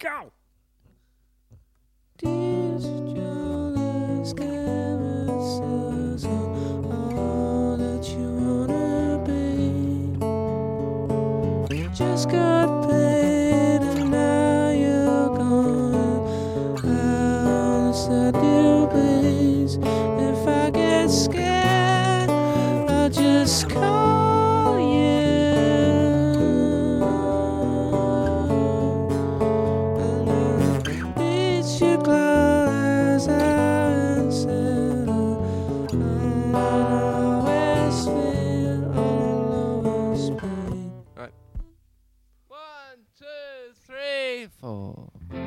Go! These jealous carousels are all that you wanna be. You just got paid and now you're gone out of the deal, please. If I get scared, I'll just call you. Your clothes and settle. I'll always feel on the lowest plane. Right. 1, 2, 3, 4.